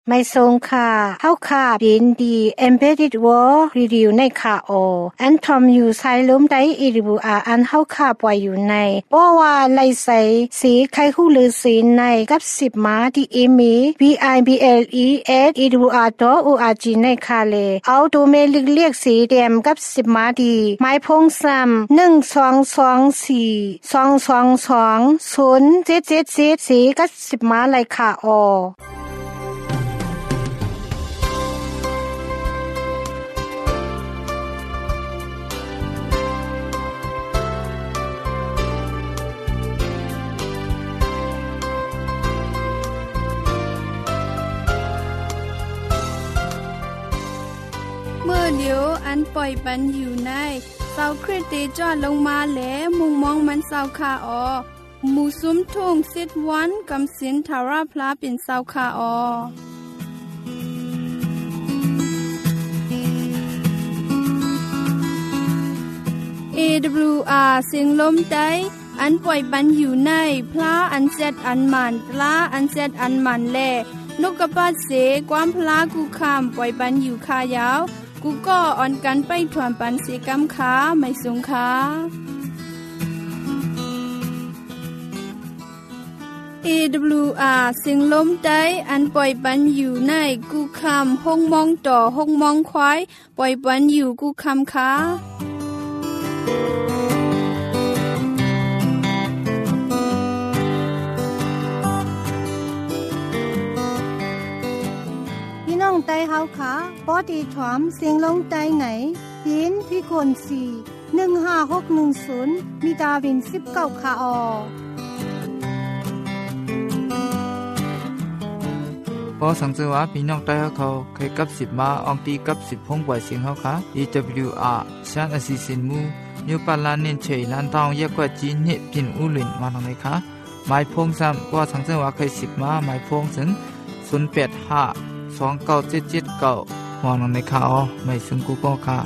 ไม่ทรงค่ะเฮาค่ะยินดี Embedded World Review ในค่ะอันทอมอยู่ไซลมได้อีริบูอันเฮาค่ะปล่อยอยู่ในเพราะว่าไลใสสีไข่หูลือสีในกับ10มาที่อีมี bibles@iribua.org ในค่ะเลเอาตัวเมลิกเรียกสีแดงกับ10มาดีไม้พงซ้ำ1224 222 0777สีกับ10มาเลยค่ะเมื่อเดียวอันปล่อยปันอยู่ในเสาคริสติจอดลงมาแหลมุงมองมันเสาคาหมู่ซุ้มทุ่งซิดวันกำสินทาราพลาเป็นเสาคาAWR เสียงลมได้อันปล่อยปันอยู่ในพระอันเซตอันมันปลาอันเซตอันมันแลนกกระปาดเสความพลากูคำปล่อยปันอยู่คายาวกูก็อ่อนกันไปถวนปันเสกำขาไม่สงขาAWR เสียงลมได้อันปล่อยปันอยู่ในกูคำห้องมองต่อห้องมองควายปล่อยปันอยู่กูคำขาน้องไตเฮาค่ะปอดีถอมเสียงลงไตไหนยินพี่คน4 15610มีดาวิน19ค่ะพอสังเกตว่าพี่น้องไตเขาเคยกับ10มาอองตีกับ10พงปล่อยเสียงเฮาค่ะ EWR ชันอสิสินมูนิวปาลานินเฉยลันทองเยกกว่าจีนเนปินอุลินมาทางไหนคะหมายพงซ้ำว่าสังเกตว่าเคย10มาหมายพงถึง085 2977มองในข่าวไม่ซึ่งกูก็ค่ะ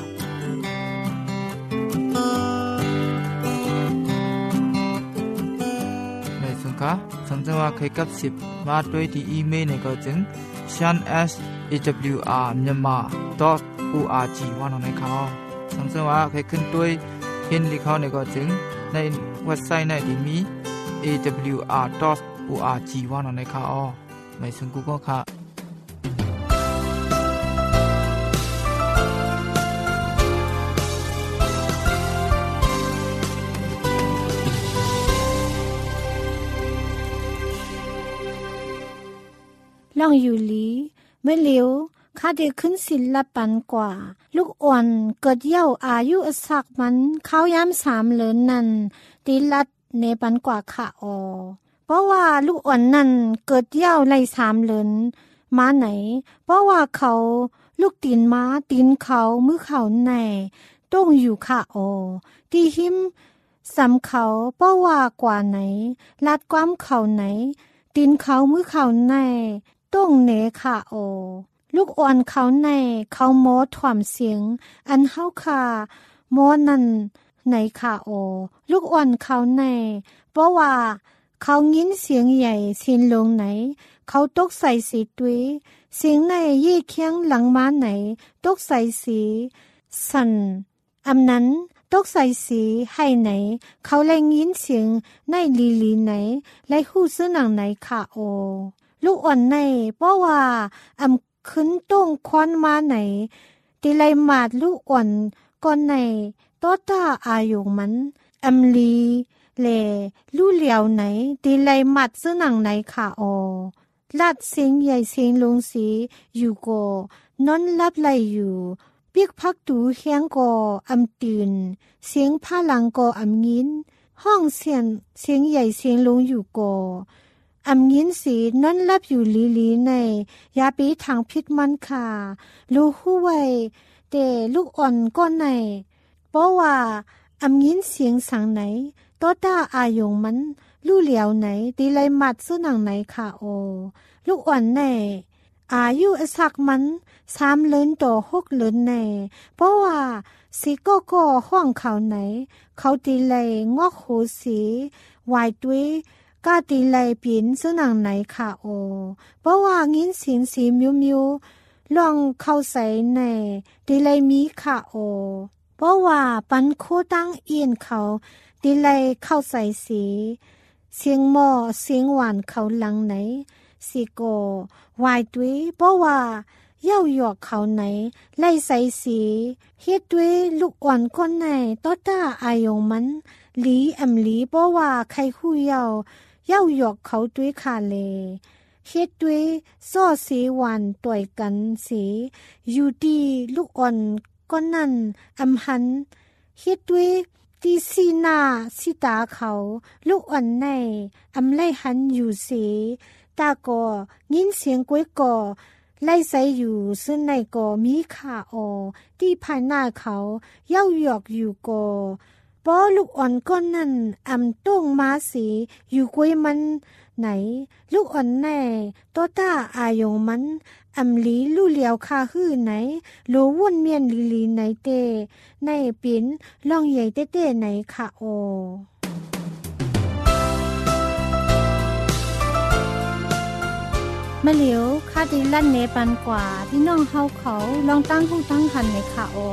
ไม่ซึ่งค่ะสังเกตว่าเคยกับ10มาด้วยที่อีเมลในก็จึง shanawr.myanmar.org ว่าในข่าวสังเกตว่าเคยขึ้นด้วยเห็นที่เขาในก็จึงในเว็บไซต์ในที่มี awr.org ว่าในข่าวไม่ซึ่งกูก็ค่ะล่องอยู่ลีเมื่อเร็วข้าได้ขึ้นศิลปันกว่าลูกอ่อนเกิดเย้าอายุสักมันเขาย้ำ3เลินนั่นตีลัดในปันกว่าค่ะเพราะว่าลูกอ่อนนั่นเกิดเย้าใน3เลินมาไหนเพราะว่าเขาลูกตีนม้าตีนเขามือเขาในต้องอยู่ค่ะที่หิมสำเขาเพราะว่ากว่าไหนลัดความเขาไหนตีนเขามือเขาในต้องเนค่ะลูกอ่อนเขาในเขาโมถ่วมเสียงอันเฮาค่ะโมนั่นไหนค่ะลูกอ่อนเขาในเพราะว่าเขายินเสียงใหญ่สินลงไหนเขาตกใส่สีตุยเสียงในยี่เคียงหลังม้าไหนตกใส่สีสั่นอำนั้นตกใส่สีให้ไหนเขาแลยินเสียงในลีไหนและหู้ซื้อหนังไหนค่ะลูกอ่อนในเพราะว่าอำขึ้นต้องควันมาไหนตีไลมาดลูกอ่อนก่อนในต้อตาอายงมันอำลีแลลู่เหลียวไหนตีไลมัดซื้อหนังไหนค่ะลัดเสียงใหญ่เสียงลงสีอยู่ก็นอนลับไหลอยู่ปีกพักตูเฮียงก็อำตื่นเสียงผ้าหลังก็อำยินห้องเสียงใหญ่เสียงลงอยู่ก็อำยินสีนอนลับอยู่ลีในยาปีทางพิษมันค่ะรู้หู้ไว้แต่ลูกอ่อนก็ในเพราะว่าอำยินเสียงสังไหนต้อตาอายงมันลู่เหลียวไหนตีไลมัดซื้อหนังไหนค่ะลูกอ่อนในอายุสักมัน3เลินต่อ6เลินในเพราะว่าสีก็ห้องเขาไหนเขาตีไลงอกหูสีวายด้วยกาตีไลปินสนังไหนค่ะโอเพราะว่างินสินสีมิวลองเข้าใส่ในตีไลมีค่ะโอเพราะว่าปันโคตั้งเอียนเขาตีไลเข้าใส่สีเสียงหม้อเสียงหวานเขาหลังไหนสิโกวายด้วยเพราะว่าเย้าหยอกเขาไหนไล่ใส่สีเฮ็ดด้วยลูกอ่อนคนไหนต้อต้าอายงมันหลีหลีเพราะว่าใครคู่เย้าหยอกเขาด้วยค่ะเลเฮ็ดด้วยซ้อสีหวานต่อยกันสีอยู่ดีลูกอ่อนก็นั่นหันเฮ็ดด้วยที่สีหน้าสีตาเขาลูกอ่อนในไล่หันอยู่สีตาก็ยินเสียงก้วยก่อไล่ใส่อยู่ซึ่งในก็มีขาออที่ภายหน้าเขาเย้าหยอกอยู่ก็ปอลูกอ่อนก้อนนั้นต้งมาสีอยู่ก้วยมันไหนลูกอ่อนแน่โตต้าอายงมันหลีลู่เหลียวคาฮื้อไหนโลว่นเมียนลีไหนเตในปิ่นลองใหญ่เต้ไหนค่ะโอมะเหลียวคาดิลั่นเนปันกว่าพี่น้องเฮาเขาลองตั้งหูตั้งหันในค่ะโอ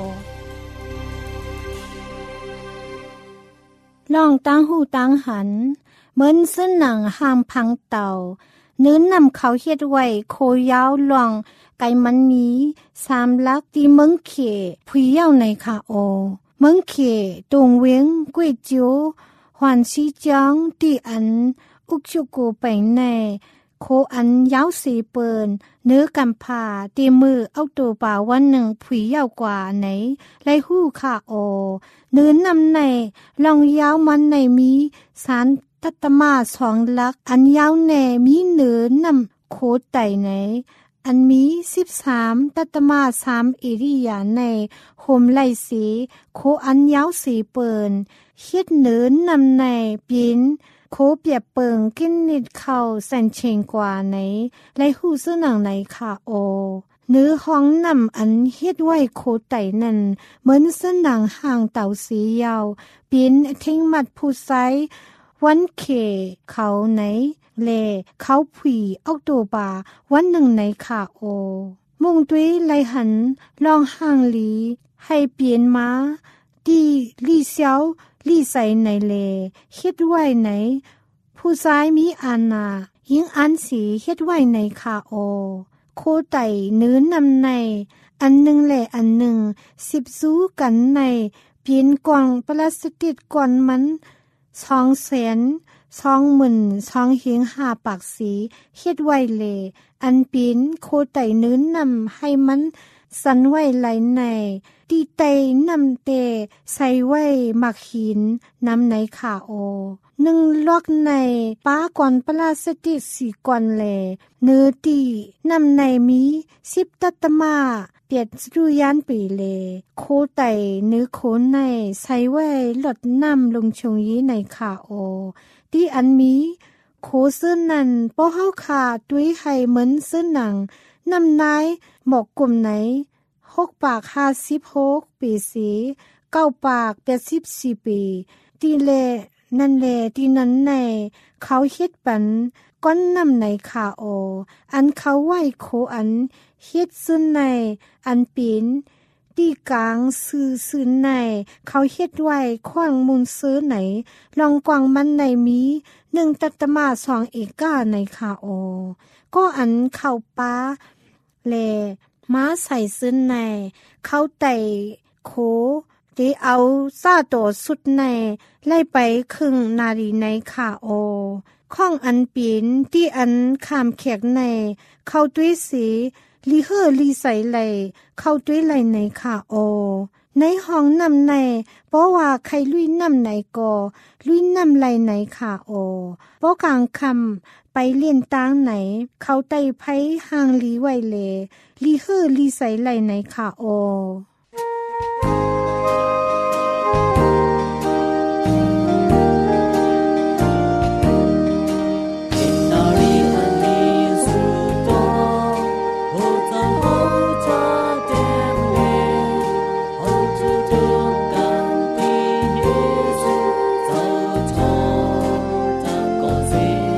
ลองตั้งหูตั้งหันเหมือนเส้นหนังหามพังเต่าเนื้อนำเขาเฮ็ดไว้โคยาวลองไก่มันมี3ลักที่เมืองเขพุยเย้าในค่ะโอเมืองเขตงเวงกุ้ยจิ๋วหวานซีจังที่อันอุกชุกูไปในโคอันยาวสีเปินเนื้อกำผาตีมือเอาตัวป่าวันหนึ่งผุยยาวกว่าไหนไล่หู้ค่ะโอเนื้อนำในลองยาวมันในมีสารตัตมา2ลักอันยาวแน่มีเนื้อนำโคไตไหนอันมี13ตัตมา3อิริยาในโฮมไล่สีโคอันยาวสีเปินเฮ็ดเนื้อนำในปินโคเปียบเปิงกินนิดเข้าแสนเชงกว่าไหนไล่หู้ซื้อหนังไหนค่ะโอเนื้อห้องนำอันเฮ็ดไว้โคไตนั่นเหมือนเส้นหนังห่างเต่าสียาวปินทิ้งมัดผู้ไซวันเขเขาไหนเลเขาผุยเอาตัวบาวันหนึ่งไหนค่ะโอมุ่งด้วยไลหันลองห่างหลีให้เปลี่ยนมาดีลี่เซียวลี่ใส่ในเลเฮ็ดไว้ไหนผู้ซ้ายมีอานายิงอันสีเฮ็ดไว้ในค่ะโอโคไตเนื้อนำในอันหนึ่งแหละอันหนึ่ง10สู้กันในเปลี่ยนกล่องพลาสติกก่อนมัน220,000 เฮียง5ปากสีเฮ็ดไว้เลอันปีนโคไตเนื้อนำให้มันสันไว้ไหลในตีไตนำเตใส่ไว้หมักหินนำในขาโอ1ล็อกในป้าก่อนพลาสติก4ก่อนแลเนื้อตีนำในมี10ตัตมาเปียดสุยานปีเลโคไตเนื้อโคในใส่ไว้หลดน้ำลงชงยีในขาโอที่อันมีโคเสื้อนันป้อเฮาขาด้วยให้เหมือนเสื้อหนังนำนายหมอกกลุ่มไหน6ปาก56ปีสี9ปาก84ปีตีเลนั่นแลที่นั้นในเขาเฮ็ดปันก้อนน้ำในขาโออันเขาไหวโคอันเฮ็ดซึ่งในอันปีนตีกลางซื้อในเขาเฮ็ดไว้ขว้างมูลซื้อไหนลองกวางมันในมี1ตัตมา2เอกาในขาโอก็อันเข้าป้าแลม้าใส่ซึ้นในเข้าไต่โคที่เอาซาโตสุดในไล่ไปครึ่งนาทีในขาโอข้องอันปีนที่อันขามแขกในเข้าด้วยสีลีเฮอลีใส่ไหลเข้าด้วยไหลในขาโอในห้องนำในเพราะว่าใครลุยนำในก็ลุยนำไหลในขาโอเพราะกลางคำไปเลียนตางไหนเขาไต่ไผห่างลีไว้เลลีเฮอลีใส่ไหลในขาโอเ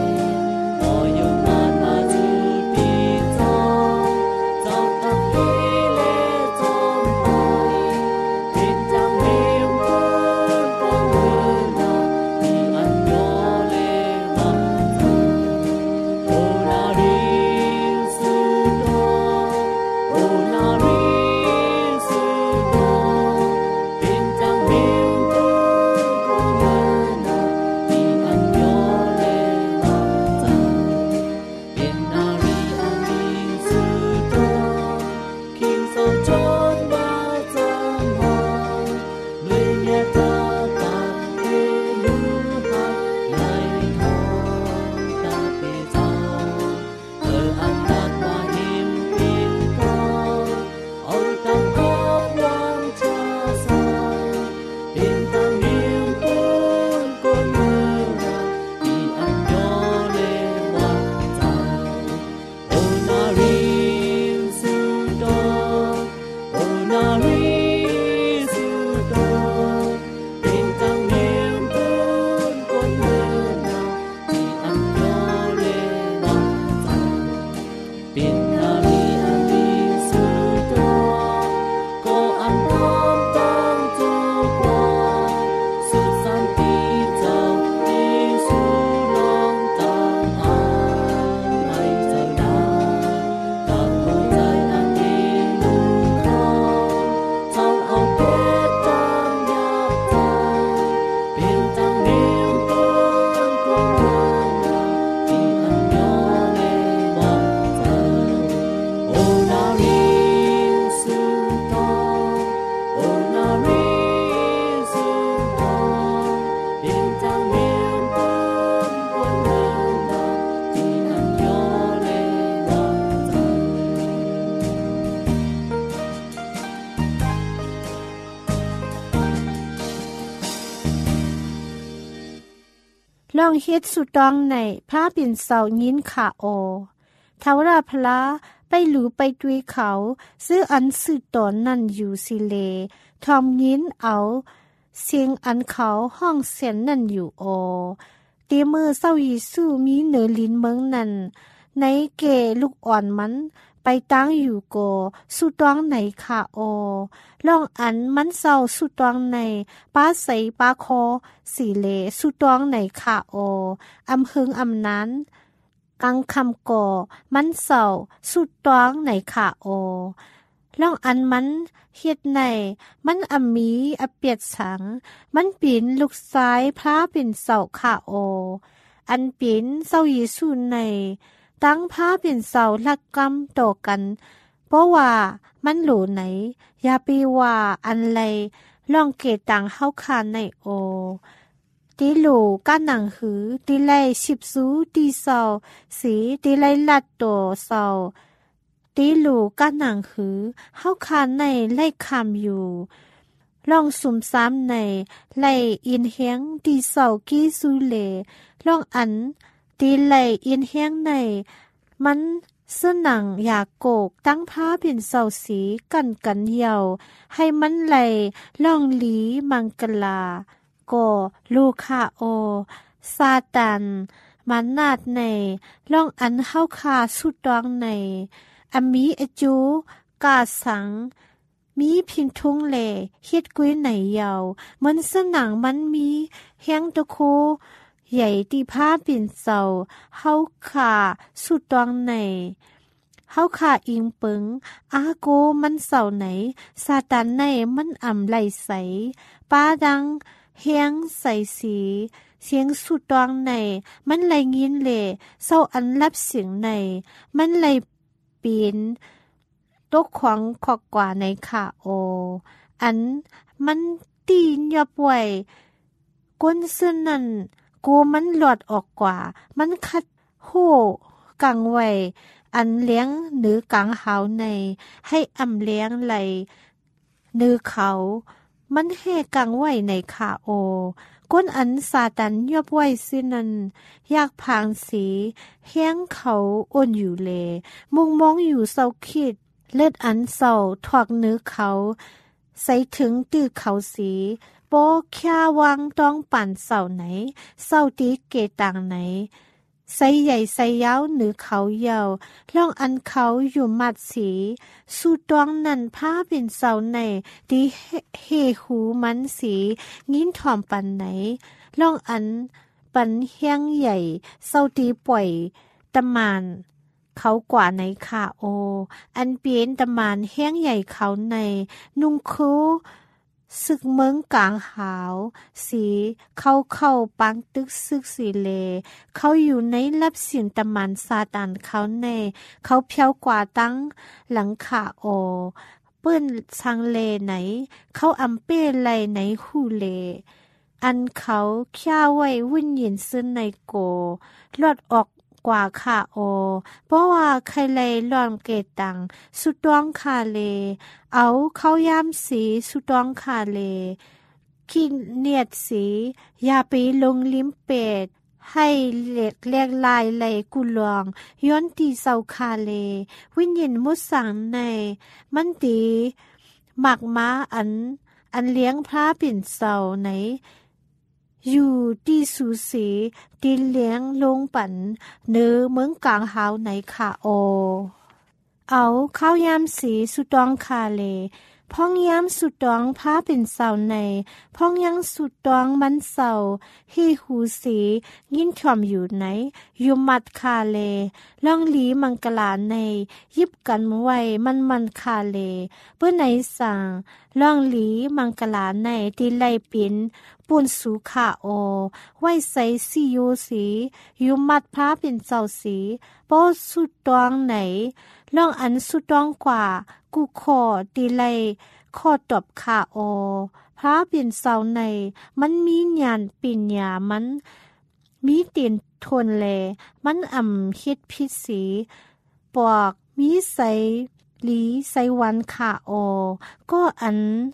ล่องเฮ็ดสุตองในพระเป็นเสายินขาโอเทาราพละไปหลูไปตุยเขาซื้ออันสื่อตอนนั่นอยู่สิเลทอมยินเอาเสียงอันเขาห้องเสียนนั่นอยู่โอตีมือเศร้ายิสู้มีเหนือลิ้นเมืองนั่นในเกลูกอ่อนมันไปตั้งอยู่โกสุตองไหนค่ะโอล่องอันมันเศร้าสุตองในป้าใสป้าคอสีเลสุตองไหนค่ะโออำหึงอำนั้นกังคำก่อมันเศร้าสุตองไหนค่ะโอล่องอันมันเฮ็ดในมันอำมีอเปียดสังมันปีนลูกซ้ายพระเป็นเสาค่ะโออันปีนเศร้าเยซูในตั้งพระเป็นเสาลักกำต่อกันเพราะว่ามันหลูไหนอย่าไปว่าอันไรล่องเกตังเฮาคานในโอตีหลูก้านหนังหือตีไลชิบซูตีเสาสีตีไลลัดตัวเสาตีหลูก้านหนังหือเฮาคานในไล่คำอยู่ล่องสุ่มซ้ำในไล่อินเฮียงตีเสากี้ซูเลล่องอันตีไลอินเฮียงในมันเสื้อหนังอยากโกกตั้งผ้าเป็นเสาสีกันเหี่ยวให้มันไหลล่องหลีมังกลาก็ลูคาโอซาตันมันนาดในล่องอันเฮาคาสุดดองในอมีอจูกาสังมีพินทุงเลเฮ็ดกุ้ยไหนเยามันเสื้อหนังมันมีแห้งตะโคใหญ่ตีผ้าปิ่นเสาเฮาขาสุดตองในเฮาขาอิงเปิงอาโกมันเสาไหนซาตานในมันอ่ำไหลใสป้าดังเฮียงใสสีเสียงสุดตองในมันไหลยินเลเศร้าอันรับเสียงในมันไหลปีนตกขวางขอกกว่าในขาโออันมันตีนยอบไว้ก้นเสื้อนั่นกูมันหลอดออกกว่ามันคัดโหกังไว้อันเลี้ยงหนือกลางหาวในให้อำเลี้ยงไหลเนือเขามันแห่กังไว้ในขาโอก้นอันซาตันยอบไว้ซินันอยากพางสีเฮียงเขาอ้นอยู่เลมุงมองอยู่เศร้าคิดเลือดอันเศร้าถอกเนื้อเขาใส่ถึงตื้อเขาสีโปแค่วางต้องปั่นเสาไหนเสาตีเกตังไหนใส่ใหญ่ใส่ยาวหรือเขาเยาวล่องอันเขาอยู่มัดสีสู่ตวงนั่นผ้าเป็นเสาในตีเฮหูมันสีงิ้นถ่อมปันไหนล่องอันปันเฮียงใหญ่เสาตีปล่อยตะมานเขากว่าในขาโออันเปลี่ยนตะมานเฮียงใหญ่เขาในนุ่งคูซึกเมืองกลางหาวสีเข้าปังตึกซึกสีเลเขาอยู่ในรับเสียงตะมันซาตานเขาในเขาเพียวกว่าตั้งหลังขาโอเปิ้นชังเลไหนเขาอำเป้ไหลไหนหูเลอันเขาข้าไว้วุ่นยินซึ่งในโกลอดออกกว่าค่ะโอเพราะว่าใครเลยลอมเกตังสุดต้องคาเลเอาเข้ายามสีสุดต้องคาเลขี้เนียดสีอย่าไปลงลิ้มเป็ดให้เล็กแลกลายไหลกุลองย้อนตีเสาคาเลวิญญาณมุสังในมันตีหมักม้าอันเลี้ยงพระปิ่นเสาไหนอยู่ที่สูสีตีเลี้ยงลงปั่นเนื้อเมืองกลางหาวในขาโอเอาข้าวยามสีสุดองคาเลพ้องย้ำสุดดองผ้าเป็นเสาในพ้องยังสุดดองมันเสาฮีหูสียินถ่อมอยู่ไหนอยู่มัดคาเลล่องหลีมังกลาในยิบกันไว้มันคาเลเพื่อไหนสั่งล่องหลีมังกลาในตีไลปินปูนสูขาโอไว้ใส่ซีโยสีอยู่มัดผ้าเป็นเสาสีโปสุดดองไหนล่องอันสุดดองกว่ากูขอตีไลข้อตบขาโอพระเปลี่ยนเสาในมันมีญาณปิญญามันมีตีนทนแลมันเฮ็ดพิษสีปอกมีใสหลีใสวันขาโอก็อัน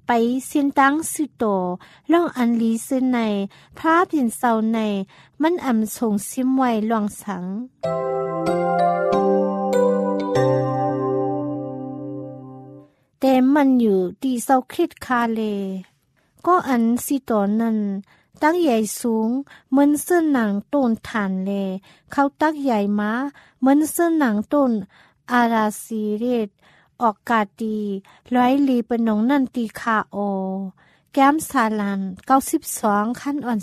ไปเสียนตังสุโตล่องอันลีซึในพระเพียนเศร้าในมันอำส่งซิมไว้ลองสังแต่มันอยู่ที่เศร้าคริสคาเลก็อันสิโตนั้นตั้งใหญ่สูงเหมือนเสื้อหนังต้นฐานเลเขาตักใหญ่มาเหมือนเสื้อหนังต้นอาราซีเรตออกกาดีร้อยลีเป็นหนองนันตีคาโอแก้มสาลัน92ขั้นอ่อน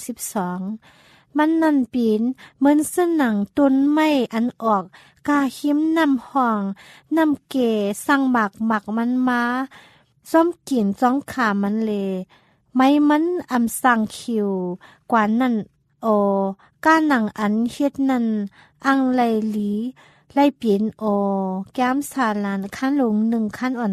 12มันนั่นปีนเหมือนเสื้อหนังต้นไม้อันออกกาหิมน้ำห้องน้ำเกสั่งหมักมันมาซ้อมกินจ้องขามันเลไม่มันอำสั่งคิวกว่านั่นโอก้าหนังอันเฮ็ดนั่นอังไลลีไล่เปลี่ยนโอแก้มสาลานขั้นลง1ขั้นอ่อน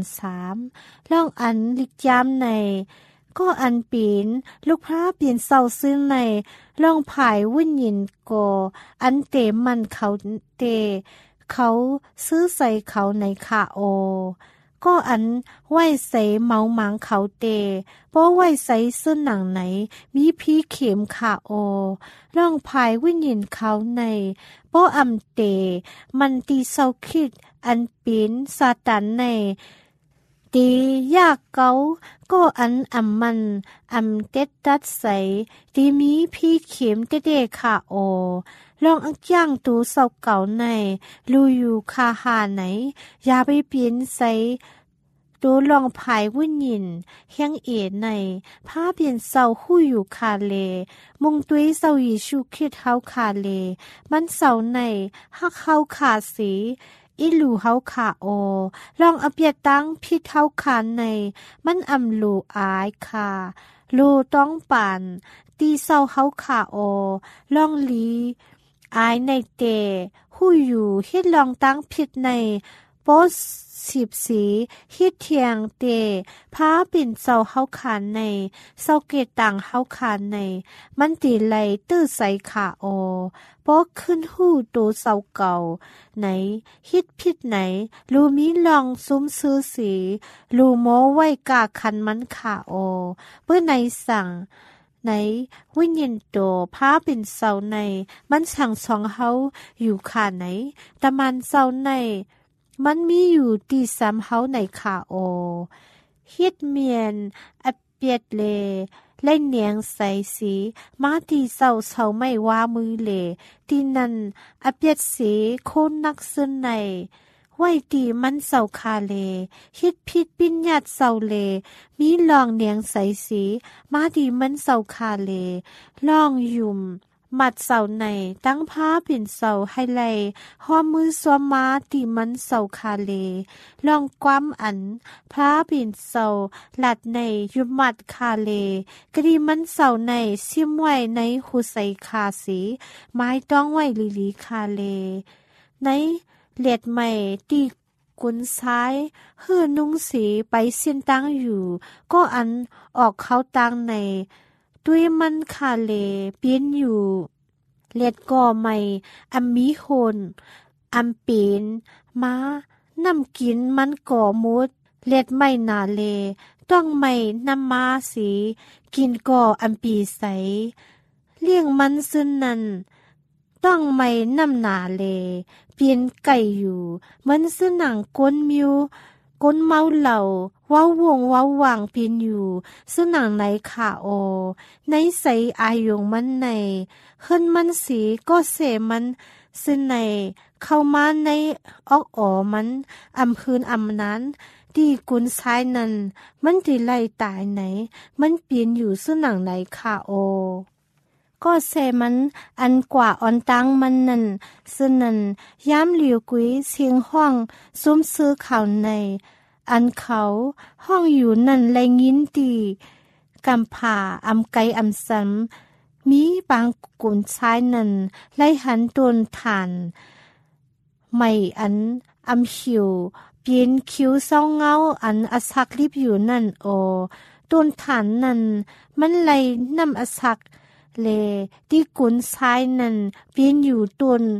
3ล่องอันลิกยามในก็อันเปลี่ยนลูกพระเปลี่ยนเศร้าซึ้งในล่องผายวุ่นยินโกอันเตมันเขาเตเขาซื้อใส่เขาในขาโอก็อันไหวใส่เมาหมางเขาเตเพราะไหวใส่เสื้อหนังไหนมีพี่เข็มขาโอร่องภายวิญญาณเขาในเพราะอำเตมันตีเศร้าคิดอันเป็นซาตานในตียากเกาก็อันมันเต็ดตัดใสตีมีพี่เข็มเตเดขาโอลองอักย่างตูเศร้าเก่าในลูอยู่คาหาไหนอย่าไปเปลี่ยนใส่ดูลองภายวุ่นยินเฮียงเอในผ้าเปลี่ยนเศร้าหู้อยู่คาเลมุงตุ้ยเศร้ายิชูคริดเฮาคาเลมันเศร้าในฮักเฮาขาสีอิลูเฮาขาโอลองอเปียตังพิดเฮาขาในมันอำลูอายคาลูต้องป่านตีเศร้าเฮาขาโอลองลีอายในเตหู้อยู่ฮิดลองตั้งผิดในโปส10สีฮิดเทียงเตพาปิ่นเศร้าเฮาขานในเศร้าเกตต่างเฮาขานในมันตีไหลตื้อใส่ขาโอโปขึ้นหู้โตเศร้าเก่าไหนฮิดผิดไหนลูมีลองซุ้มซื้อสีลูโมไว้กาคันมันขาโอเพื่อในสั่งในวิญญาณโตพาเป็นเศร้าในมันสั่งสองเฮาอยู่ขาไหนตะมันเศร้าในมันมีอยู่ที่ซ้ำเฮาในขาโอฮิดเมียนอเปียดเลไล่เนียงใสสีมาที่เศร้าไม่ว่ามือเลที่นั่นอเปียดสีโคนนักซึ้นในไว้ตีมันเศร้าคาเลฮิดผิดปิญญาตเศร้าเลมีลองเนียงใสสีมาดีมันเศร้าคาเลลองยุ่มมัดเศร้าในตั้งผ้าเป็นเศร้าให้ไลหอมมือสวมมาตีมันเศร้าคาเลลองความอันผ้าเป็นเศร้าหลัดในยุมมัดคาเลกรีมันเศร้าในซิมไว้ในหูใสคาสีไม้ต้องไว้ลีคาเลในเล็ดใหม่ตีกุนซ้ายเฮือนุ่งสีไปเส้นตั้งอยู่ก็อันออกเขาตั้งในด้วยมันคาเลเปลี่ยนอยู่เล็ดก่อใหม่มีโหนเปลี่ยนมานำกินมันก่อมุดเล็ดไม่นาเลต้องไม่นำมาสีกินก่อปีใสเลี้ยงมันซึ่งนั้นต้องไม่นำนาเลเปลี่ยนไก่อยู่มันซึ่งหนังก้นมิวก้นเมาเหล่าว้าววงว้าววางเปลี่ยนอยู่ซึ่งหนังในขาโอในใสอายงมันในเฮิรนมันสีก็เสมันซึ่งในเข้ามาในออกอ๋อมันพื้นนั้นที่กุนซ้ายนั้นมันที่ไล่ตายไหนมันเปลี่ยนอยู่ซึ่งหนังในขาโอก็เสมันอันกว่าอ่อนตังมันนั่นซึ่งนั้นย้ำเหลียวกุยเสียงห้องซุ้มซื้อข่าวในอันเขาห้องอยู่นั่นแลยินตีกำผ่าไกสันมีบางกุนซ้ายนั่นไล่หันโดนฐานไม่อันหิวเปลี่ยนคิ้วเศร้าเงาอันอสักรีบอยู่นั่นโอต้นฐานนั่นมันไล่นำอสักเลที่กุนซ้ายนั่นเปลี่ยนอยู่ต้น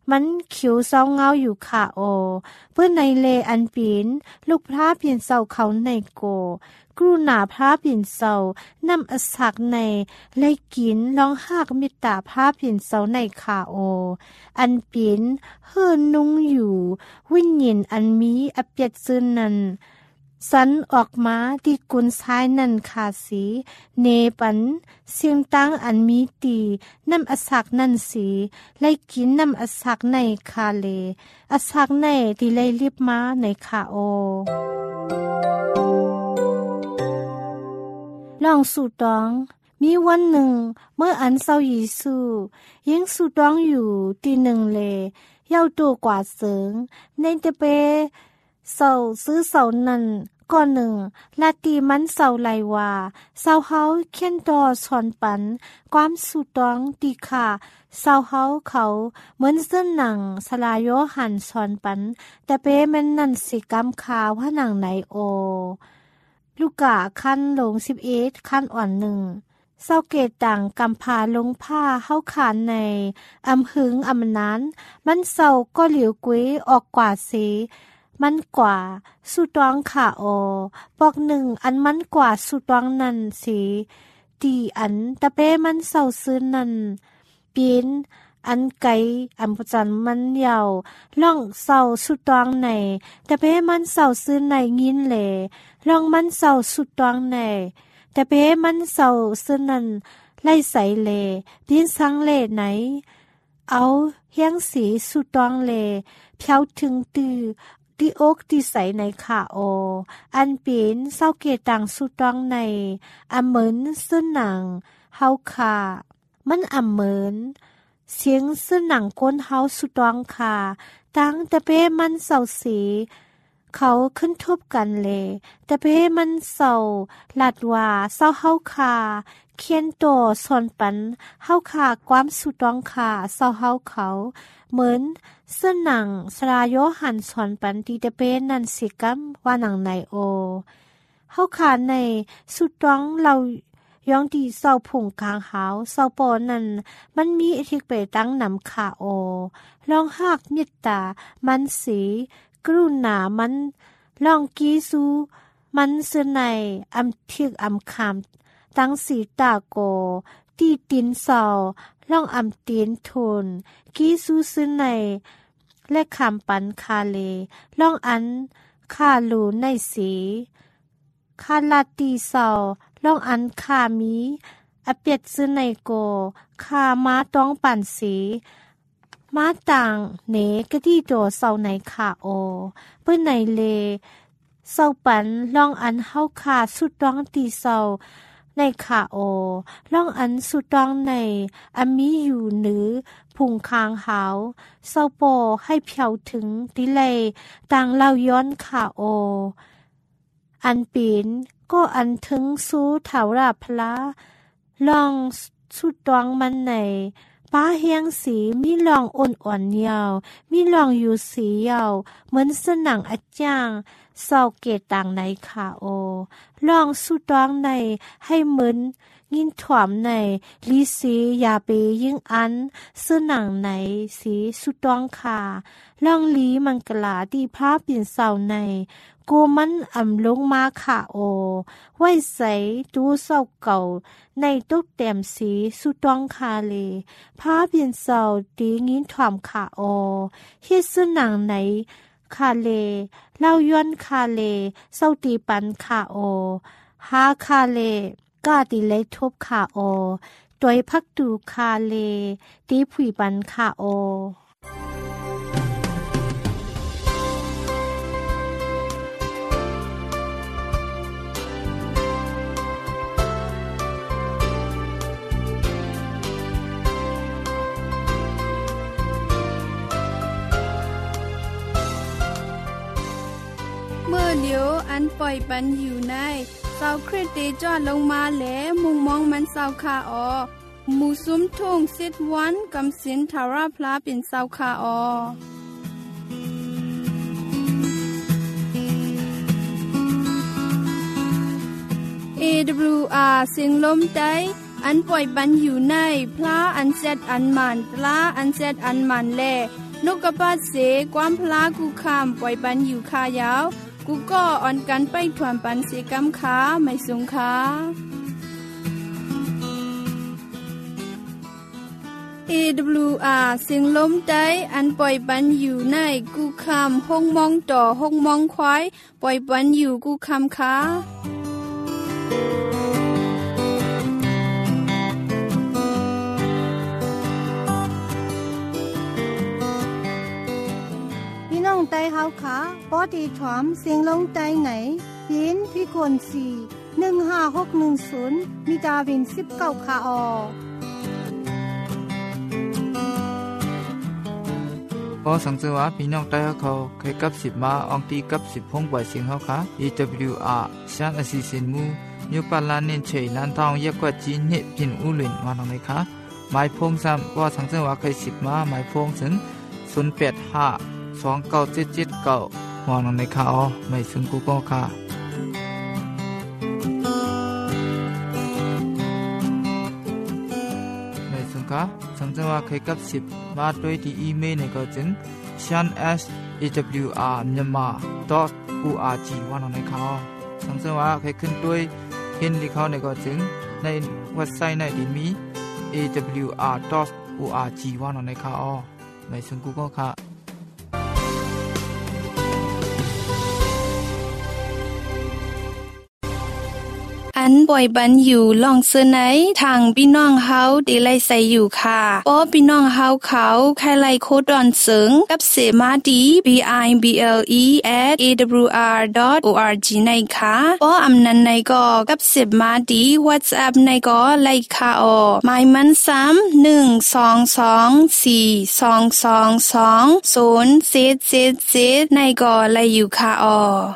มันเขียวเศร้าเงาอยู่ค่ะโอเพื่อในเลอันปีนลูกพระเปลี่ยนเศร้าเขาในโกกรุณาพระเปลี่ยนเศร้านำอสักในเลยกินลองหากมิตาพระเปลี่ยนเศร้าในค่ะโออันปีนเฮิรนุ่งอยู่วิญญาณอันมีอเปียดซึนนั้นสันออกมาที่กุนซ้ายนั่นคาสีเนปันเสียงตั้งอันมีตีน้ำอสักนั่นสีไล่กินน้ำอสักในคาเลอสักในที่ไล่รีบมาในคาโอลองสู่ตองมีวันหนึ่งเมื่ออันเศร้าเยซูยังสู่ตองอยู่ตีหนึ่งเลเย้าตัวกว่าเสิงในเตเปเศร้าซื้อเศร้านั่นก่อนหนึ่งลาตีมันเศร้าไหลว่าเศร้าเฮาเขียนต่อสอนปันความสู่ตองตีค่ะเศร้าเฮาเขาเหมือนเส้นหนังสลายโยหันสอนปันแต่เปมันนั่นสิกำคาว่าหนังไหนโอลูกะขั้นลง11ขั้นอ่อนหนึ่งเศร้าเกตต่างกำพาลงผ้าเฮาขานในอำหึงอำนั้นมันเศร้าก็เหลียวกุ้ยออกกว่าเสมันกว่าสุตองขาโอปอกหนึ่งอันมันกว่าสุตองนั่นสีตีอันตะเป้มันเศร้าซื้อนั่นปีนอันไกอันประจันมันยาวล่องเศร้าสุตองในตะเป้มันเศร้าซื้อในยินเลล่องมันเศร้าสุตองในตะเป้มันเศร้าซื้อนั่นไล่ใส่เลปีนสังเลไหนเอาเฮียงสีสุตองเลเพียวถึงตือที่อกที่ใสในขาโออันเป็นเศร้าเกตังสุตองในอำเหมือนซึ่งหนังเฮาคามันอำเหมือนเสียงซึ่งหนังก้นเฮาสุตองคาตั้งแต่เป้มันเศร้าสีเขาขึ้นทบกันเลยแต่เป้มันเศร้าหลัดว่าเศร้าเฮาคาเขียนโตสอนปันเฮาคาความสุตองคาเศร้าเฮาเขาเหมือนเสื้อหนังสลายโยหันสอนปันตีเตเปนันสิกัมว่าหนังในโอเฮาขาในสุดต้องเราย้องที่เศร้าผงกลางหาวเศร้าปอนั่นมันมีอิทธิเปตั้งนำขาโอลองหากเมตตามันสีกรุณามันลองกีซูมันเสื้อในอำเทียกอำคำตั้งสีตาโกตีตินเศร้าล่องอำเตียนทนกีซูซื้อในและคำปันคาเลล่องอันคาลูในสีคาลาตีเศร้าล่องอันคามีอเปียดซื้อในโกคาม้าต้องปั่นสีม้าต่างเนกะที่โดเศร้าในคาโอเพื่อในเลเศร้าปันล่องอันเฮาคาสุดร้องตีเศร้าในขาโอล่องอันสุดต้องในอมีอยู่เหนือพุงคางหาวเศร้าโปให้เพียวถึงดิเลยต่างเล่าย้อนขาโออันปีนก็อันถึงสู้เถาราพละล่องสุดต้องมันในป้าเฮียงสีมีลองอ่อนๆยาวมีลองอยู่สียาวเหมือนสนังอัจจางเศร้าเกตต่างในขาโอลองสุดองในให้เหมือนยินถ่วมในลีสียาเปยิ่งอันเสื้อหนังในสีสุดองขาลองลีมังกลาดีพระเปลี่ยนเศร้าในโกมันอ่ำลงมาขาโอไว้ใส่ตูเศร้าเก่าในตุกเต็มสีสุดองคาเลพระเปลี่ยนเศร้าตียินถ่วมขาโอเฮ็ดเสื้อหนังในคาเลเล่าย้อนคาเลเศร้าตีปันคาโอหาคาเลกาติเลยทบคาโอโดยพักดูคาเลตีผุยปันคาโอเมื่อเดียวอันปล่อยปันอยู่ในเสาคริสเตจอดลงมาแหลมุงมองมันเสาคาออหมู่ซุ้มทุ่งซิดวันกำสินทาราพลาเป็นเสาคาออ AWR เสียงลมใจอันปล่อยปันอยู่ในพลาอันเซตอันมันปลาอันเซตอันมันแลนกกระปาเสกวามพลากูคำปล่อยปันอยู่คายาวกูก็อ่อนกันไปถวนปันเสกำขาไม่สงขาAWR เสียงลมได้อันปล่อยปันอยู่ในกูคำห้องมองต่อห้องมองควายปล่อยปันอยู่กูคำค่ะพี่น้องไต้เฮาค่ะปอดีถอมเสียงลมไต้ไหนยินพี่คน4156110มีดาวิน19ค่ะออพอสังเกตว่าพี่น้องได้เขาเคยกับ10มาอองตีกับ10พงปล่อยเสียงเขาค่ะ AWR ชันอสิสินมูนิวปาลานินเชยลันทองยักว่าจีนเนพินอุลินมาหนังเลยค่ะหมายพงซ้ำว่าสังเกตว่าเคย10มาหมายพงถึง08529779มาหนังเลยค่ะอ๋อไม่ซึ่งกูก็ค่ะสังเกตว่าเคยกับ10มาด้วยที่อีเมลเนี่ยก็จึง shan@awr.myanmar.org ว่านั่นเองครับสังเกตว่าเคยขึ้นด้วยเห็นที่เขาเนี่ยก็จึงในเว็บไซต์ในที่มี awr.org ว่านั่นเองครับไม่ซึ่งกูก็ค่ะอันบ่อยบันอยู่ลองเสนอทางพี่น้องเฮาได้ไล่ใส่อยู่ค่ะป้อพี่น้องเฮาเขาใครไล่โคดอนเสิงกับเสมาดี bible@awr.org ในค่ะป้ออำนันในก็กับเสมาดี WhatsApp ในก็ไล่ค่ะออหมายมัน3122422207777ในก็ไล่อยู่ค่ะออ